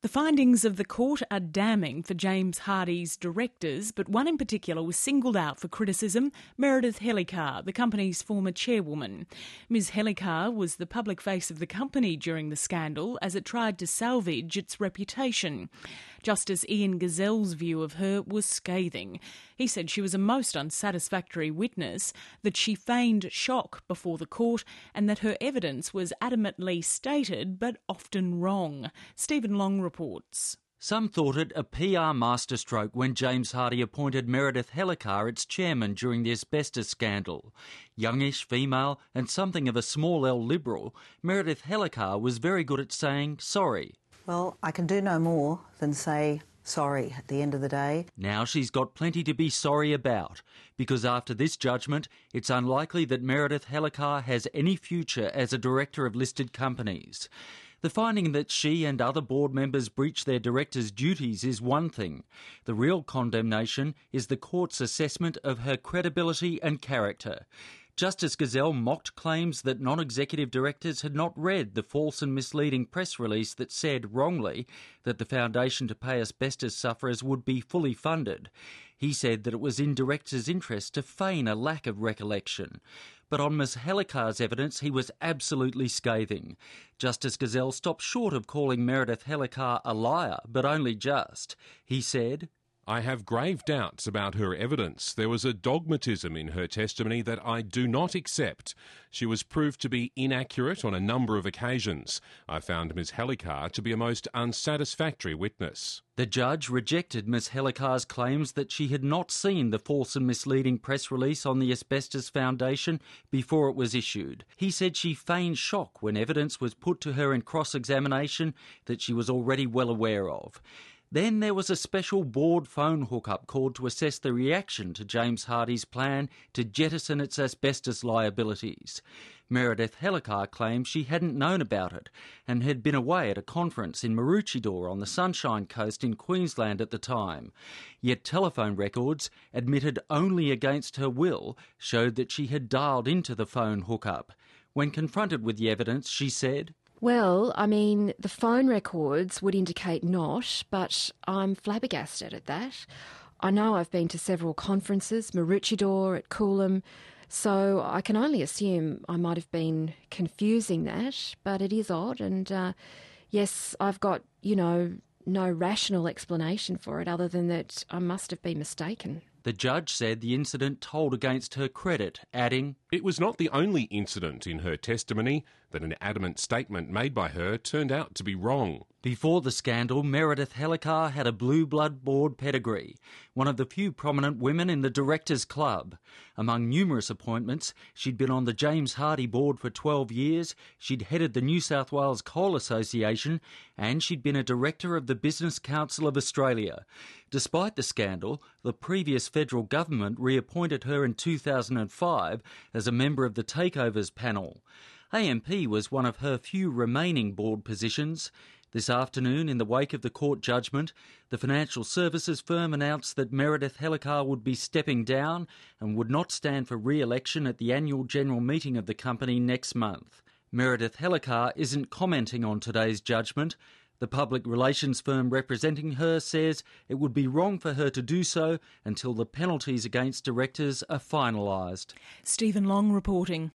The findings of the court are damning for James Hardie's directors, but one in particular was singled out for criticism: Meredith Hellicar, the company's former chairwoman. Ms Hellicar was the public face of the company during the scandal as it tried to salvage its reputation. Justice Ian Gazelle's view of her was scathing. He said she was a most unsatisfactory witness, that she feigned shock before the court, and that her evidence was adamantly stated but often wrong. Stephen Long reports. Some thought it a PR masterstroke when James Hardie appointed Meredith Hellicar its chairman during the asbestos scandal. Youngish, female and something of a small L Liberal, Meredith Hellicar was very good at saying sorry. Well, I can do no more than say sorry at the end of the day. Now she's got plenty to be sorry about, because after this judgment, it's unlikely that Meredith Hellicar has any future as a director of listed companies. The finding that she and other board members breached their directors' duties is one thing. The real condemnation is the court's assessment of her credibility and character. Justice Gazelle mocked claims that non-executive directors had not read the false and misleading press release that said, wrongly, that the foundation to pay asbestos sufferers would be fully funded. He said that it was in directors' interest to feign a lack of recollection. But on Ms Hellicar's evidence, he was absolutely scathing. Justice Gazelle stopped short of calling Meredith Hellicar a liar, but only just. He said, I have grave doubts about her evidence. There was a dogmatism in her testimony that I do not accept. She was proved to be inaccurate on a number of occasions. I found Ms Hellicar to be a most unsatisfactory witness. The judge rejected Ms Hellicar's claims that she had not seen the false and misleading press release on the Asbestos Foundation before it was issued. He said she feigned shock when evidence was put to her in cross-examination that she was already well aware of. Then there was a special board phone hookup called to assess the reaction to James Hardie's plan to jettison its asbestos liabilities. Meredith Hellicar claimed she hadn't known about it and had been away at a conference in Maroochydore on the Sunshine Coast in Queensland at the time. Yet telephone records, admitted only against her will, showed that she had dialed into the phone hookup. When confronted with the evidence, she said, Well, I mean, the phone records would indicate not, but I'm flabbergasted at that. I know I've been to several conferences, Maroochydore, at Coolum, so I can only assume I might have been confusing that, but it is odd, and yes, I've got, no rational explanation for it other than that I must have been mistaken. The judge said the incident told against her credit, adding, It was not the only incident in her testimony that an adamant statement made by her turned out to be wrong. Before the scandal, Meredith Hellicar had a blue blood board pedigree, one of the few prominent women in the Directors' Club. Among numerous appointments, she'd been on the James Hardie board for 12 years, she'd headed the New South Wales Coal Association, and she'd been a director of the Business Council of Australia. Despite the scandal, the previous federal government reappointed her in 2005 as a member of the Takeovers Panel. AMP was one of her few remaining board positions. This afternoon, in the wake of the court judgment, the financial services firm announced that Meredith Hellicar would be stepping down and would not stand for re-election at the annual general meeting of the company next month. Meredith Hellicar isn't commenting on today's judgment. The public relations firm representing her says it would be wrong for her to do so until the penalties against directors are finalised. Stephen Long reporting.